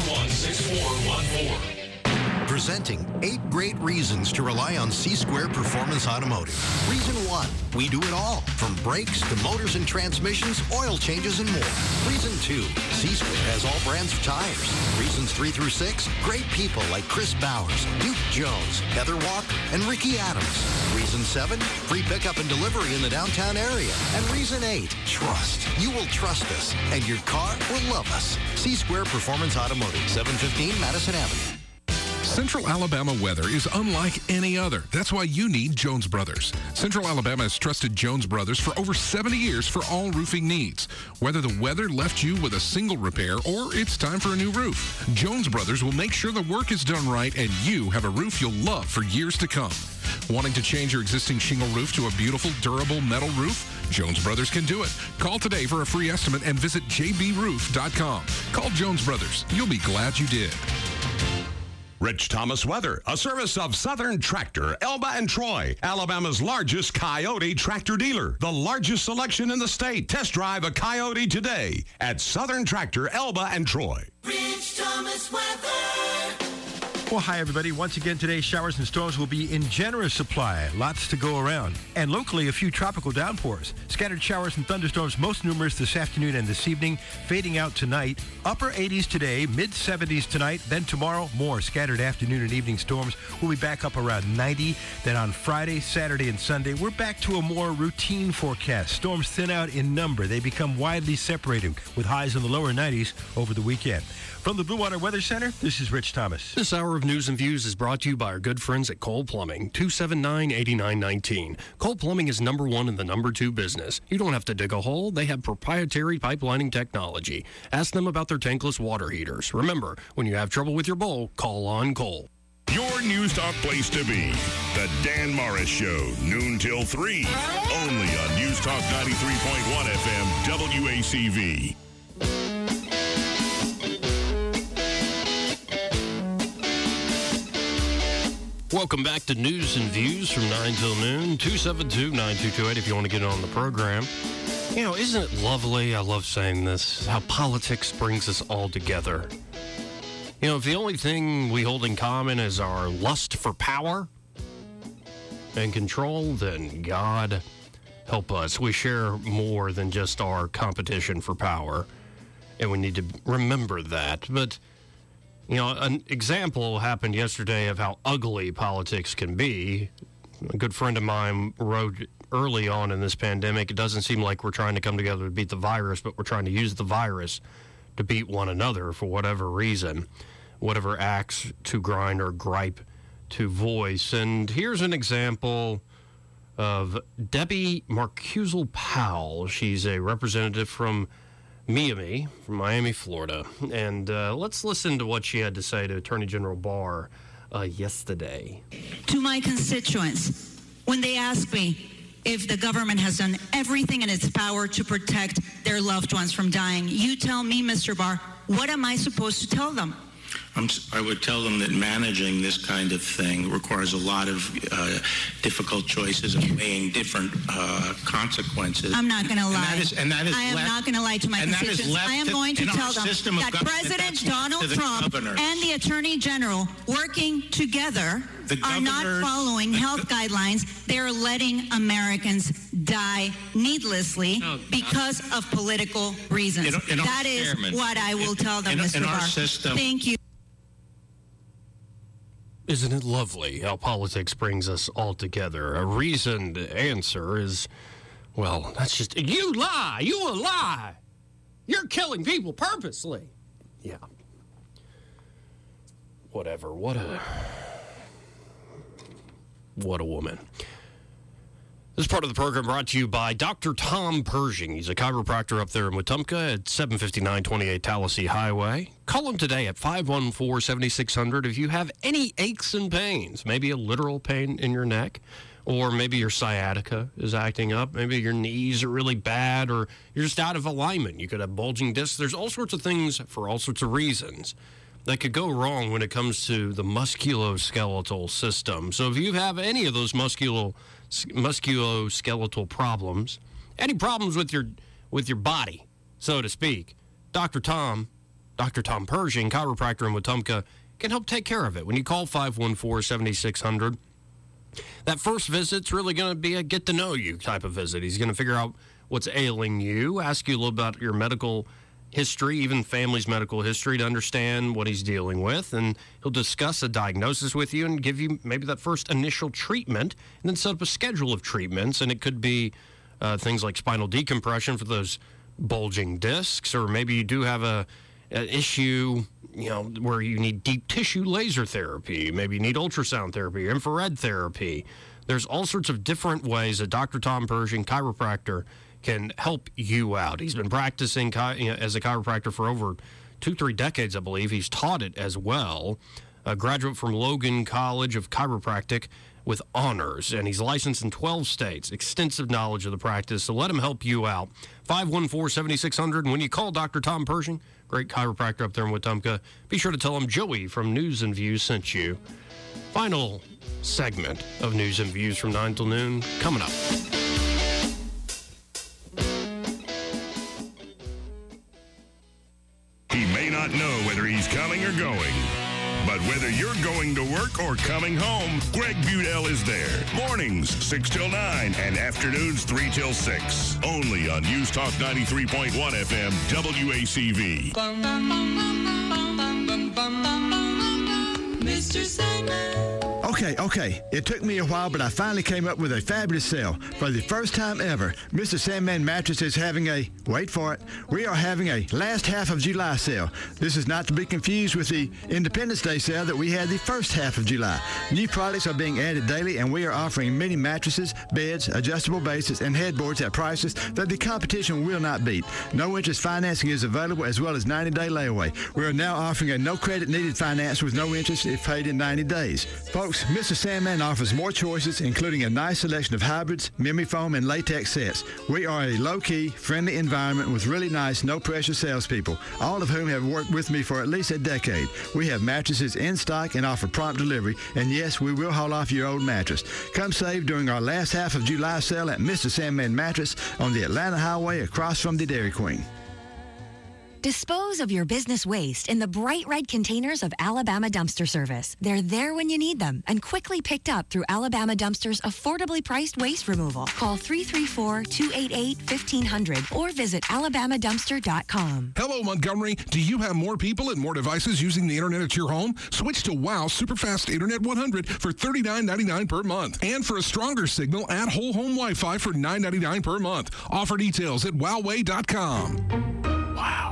241-6414. Presenting 8 great reasons to rely on C-Square Performance Automotive. Reason 1, we do it all, from brakes to motors and transmissions, oil changes, and more. Reason 2, C-Square has all brands of tires. Reasons 3 through 6, great people like Chris Bowers, Duke Jones, Heather Walker, and Ricky Adams. Reason 7, free pickup and delivery in the downtown area. And Reason 8, trust. You will trust us, and your car will love us. C-Square Performance Automotive, 715 Madison Avenue. Central Alabama weather is unlike any other. That's why you need Jones Brothers. Central Alabama has trusted Jones Brothers for over 70 years for all roofing needs. Whether the weather left you with a single repair or it's time for a new roof, Jones Brothers will make sure the work is done right and you have a roof you'll love for years to come. Wanting to change your existing shingle roof to a beautiful, durable metal roof? Jones Brothers can do it. Call today for a free estimate and visit jbroof.com. Call Jones Brothers. You'll be glad you did. Rich Thomas Weather, a service of Southern Tractor, Elba and Troy, Alabama's largest Coyote tractor dealer. The largest selection in the state. Test drive a Coyote today at Southern Tractor, Elba and Troy. Rich Thomas Weather. Well, hi, everybody. Once again, today's showers and storms will be in generous supply. Lots to go around. And locally, a few tropical downpours. Scattered showers and thunderstorms, most numerous this afternoon and this evening, fading out tonight. Upper 80s today, mid-70s tonight. Then tomorrow, more scattered afternoon and evening storms. We'll be back up around 90. Then on Friday, Saturday, and Sunday, we're back to a more routine forecast. Storms thin out in number. They become widely separated with highs in the lower 90s over the weekend. From the Blue Water Weather Center, this is Rich Thomas. This hour of News and Views is brought to you by our good friends at Cole Plumbing, 279-8919. Cole Plumbing is number 1 in the number 2 business. You don't have to dig a hole. They have proprietary pipelining technology. Ask them about their tankless water heaters. Remember, when you have trouble with your bowl, call on Cole. Your News Talk place to be. The Dan Morris Show, noon till 3. Only on News Talk 93.1 FM, WACV. Welcome back to News and Views from 9 till noon, 272-9228 if you want to get on the program. You know, isn't it lovely, I love saying this, how politics brings us all together. You know, if the only thing we hold in common is our lust for power and control, then God help us. We share more than just our competition for power, and we need to remember that. But you know, an example happened yesterday of how ugly politics can be. A good friend of mine wrote early on in this pandemic, it doesn't seem like we're trying to come together to beat the virus, but we're trying to use the virus to beat one another for whatever reason, whatever axe to grind or gripe to voice. And here's an example of Debbie Marcusel Powell. She's a representative from Miami, from Miami, Florida. And let's listen to what she had to say to Attorney General Barr yesterday. To my constituents, when they ask me if the government has done everything in its power to protect their loved ones from dying, you tell me, Mr. Barr, what am I supposed to tell them? I would tell them that managing this kind of thing requires a lot of difficult choices and weighing different consequences. I'm not going to lie. I am not going to lie to my constituents. I am going to tell them that President Donald Trump and the Attorney General, working together, are not following health guidelines. They're letting Americans die needlessly because of political reasons. That is what I will tell them, Mr. Barr. Thank you. Isn't it lovely how politics brings us all together? A reasoned answer is, well, that's just, you lie! You a lie! You're killing people purposely! Yeah. Whatever. What a woman. This part of the program brought to you by Dr. Tom Pershing. He's a chiropractor up there in Wetumpka at 75928 Tallahassee Highway. Call him today at 514-7600 if you have any aches and pains, maybe a literal pain in your neck, or maybe your sciatica is acting up. Maybe your knees are really bad, or you're just out of alignment. You could have bulging discs. There's all sorts of things for all sorts of reasons that could go wrong when it comes to the musculoskeletal system. So if you have any of those musculoskeletal problems, any problems with your body, so to speak, Dr. Tom Pershing, chiropractor in Wetumpka, can help take care of it. When you call 514-7600, that first visit's really going to be a get-to-know-you type of visit. He's going to figure out what's ailing you, ask you a little about your medical history, even family's medical history, to understand what he's dealing with, and he'll discuss a diagnosis with you and give you maybe that first initial treatment, and then set up a schedule of treatments. And it could be things like spinal decompression for those bulging discs, or maybe you do have an issue, where you need deep tissue laser therapy, maybe you need ultrasound therapy, infrared therapy. There's all sorts of different ways that Dr. Tom Pershing, chiropractor, can help you out. He's been practicing as a chiropractor for over 2-3 decades, I believe. He's taught it as well. A graduate from Logan College of Chiropractic with honors, and he's licensed in 12 states. Extensive knowledge of the practice, so let him help you out. 514-7600, and when you call Dr. Tom Pershing, great chiropractor up there in Wetumpka, be sure to tell him Joey from News and Views sent you. Final segment of News and Views from 9 till noon coming up. He may not know whether he's coming or going, but whether you're going to work or coming home, Greg Budell is there. Mornings, 6 till 9, and afternoons, 3 till 6. Only on News Talk 93.1 FM, WACV. Mr. Sandman. Okay. It took me a while, but I finally came up with a fabulous sale. For the first time ever, Mr. Sandman Mattress is having we are having a last half of July sale. This is not to be confused with the Independence Day sale that we had the first half of July. New products are being added daily, and we are offering many mattresses, beds, adjustable bases, and headboards at prices that the competition will not beat. No interest financing is available, as well as 90-day layaway. We are now offering a no credit needed finance with no interest if paid in 90 days. Folks, Mr. Sandman offers more choices, including a nice selection of hybrids, memory foam, and latex sets. We are a low-key, friendly environment with really nice, no-pressure salespeople, all of whom have worked with me for at least a decade. We have mattresses in stock and offer prompt delivery, and yes, we will haul off your old mattress. Come save during our last half of July sale at Mr. Sandman Mattress on the Atlanta Highway across from the Dairy Queen. Dispose of your business waste in the bright red containers of Alabama Dumpster Service. They're there when you need them and quickly picked up through Alabama Dumpster's affordably priced waste removal. Call 334-288-1500 or visit alabamadumpster.com. Hello, Montgomery. Do you have more people and more devices using the internet at your home? Switch to WOW Superfast Internet 100 for $39.99 per month. And for a stronger signal, add whole home Wi-Fi for $9.99 per month. Offer details at wowway.com. Wow.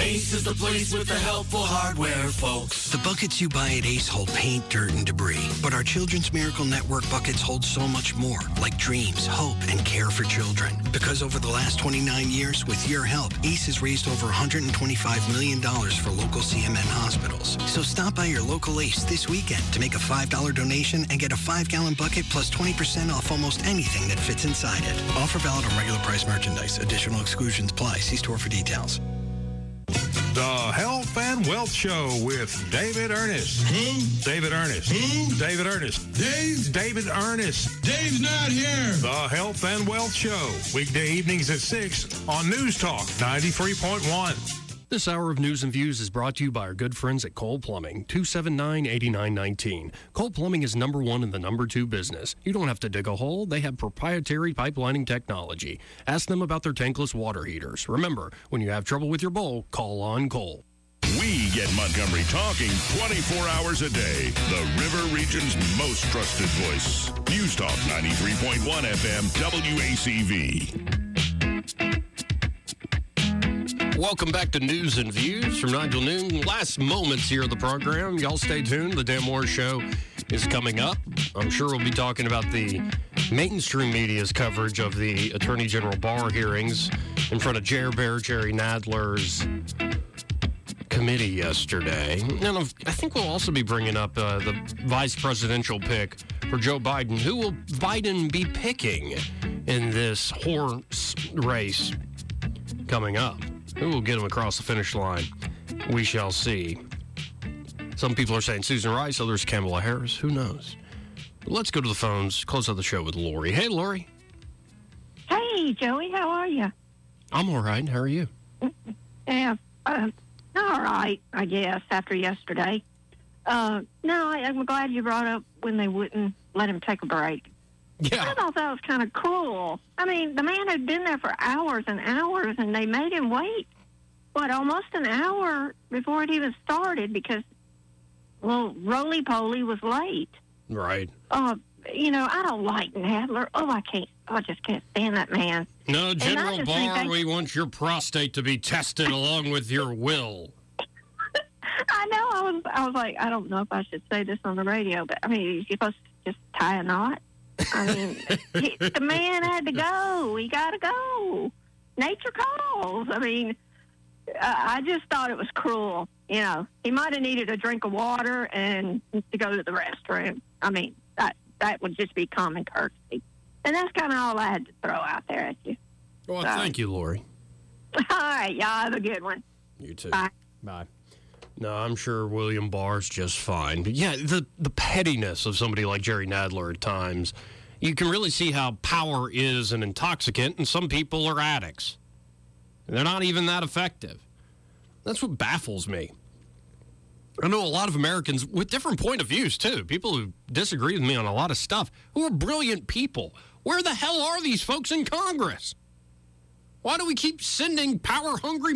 Ace is the place with the helpful hardware, folks. The buckets you buy at Ace hold paint, dirt, and debris. But our Children's Miracle Network buckets hold so much more, like dreams, hope, and care for children. Because over the last 29 years, with your help, Ace has raised over $125 million for local CMN hospitals. So stop by your local Ace this weekend to make a $5 donation and get a 5-gallon bucket plus 20% off almost anything that fits inside it. Offer valid on regular price merchandise. Additional exclusions apply. See store for details. The Health and Wealth Show with David Ernest. Who? David Ernest. Who? David Ernest. Dave? David Ernest. Dave's not here. The Health and Wealth Show. Weekday evenings at 6 on News Talk 93.1. This hour of News and Views is brought to you by our good friends at Cole Plumbing, 279-8919. Cole Plumbing is number one in the number two business. You don't have to dig a hole. They have proprietary pipelining technology. Ask them about their tankless water heaters. Remember, when you have trouble with your bowl, call on Cole. We get Montgomery talking 24 hours a day. The River Region's most trusted voice. News Talk 93.1 FM WACV. Welcome back to News and Views from Nigel Noon. Last moments here of the program. Y'all stay tuned. The Dan Moore Show is coming up. I'm sure we'll be talking about the mainstream media's coverage of the Attorney General Barr hearings in front of Jerry Nadler's committee yesterday. And I think we'll also be bringing up the vice presidential pick for Joe Biden. Who will Biden be picking in this horse race coming up? Who will get him across the finish line? We shall see. Some people are saying Susan Rice, others Kamala Harris. Who knows? But let's go to the phones. Close out the show with Lori. Hey, Lori. Hey, Joey. How are you? I'm all right. How are you? Yeah, all right, I guess, after yesterday. No, I'm glad you brought up when they wouldn't let him take a break. Yeah. I thought that was kind of cruel. I mean, the man had been there for hours and hours, and they made him wait, almost an hour before it even started because, well, roly-poly was late. Right. I don't like Nadler. I just can't stand that man. No, General Barr, we want your prostate to be tested along with your will. I know. I was like, I don't know if I should say this on the radio, but, I mean, you're supposed to just tie a knot? I mean, the man had to go. He got to go. Nature calls. I mean, I just thought it was cruel. You know, he might have needed a drink of water and to go to the restroom. I mean, that would just be common courtesy. And that's kind of all I had to throw out there at you. Well, thank you, Lori. All right, y'all have a good one. You too. Bye. Bye. No, I'm sure William Barr's just fine. But yeah, the pettiness of somebody like Jerry Nadler at times, you can really see how power is an intoxicant, and some people are addicts. They're not even that effective. That's what baffles me. I know a lot of Americans with different point of views, too. People who disagree with me on a lot of stuff, who are brilliant people. Where the hell are these folks in Congress? Why do we keep sending power-hungry